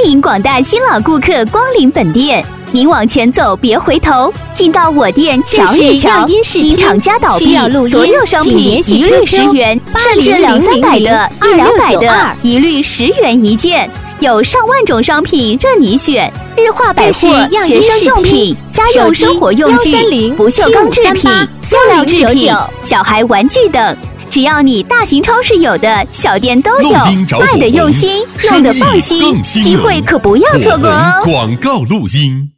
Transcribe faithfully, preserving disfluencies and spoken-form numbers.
迎广大新老顾客光临本店。您往前走，别回头，进到我店瞧一瞧。因厂家倒闭，所有商品一律十元，甚至两三百的、一两百的，一律十元一件。有上万种商品任你选，日化百货、学生用品、家用生活用具、不锈钢制品、塑料制品、小孩玩具等。只要你大型超市有的，小店都有，卖的用心，用的放心，机会可不要错过哦！ 广告录音。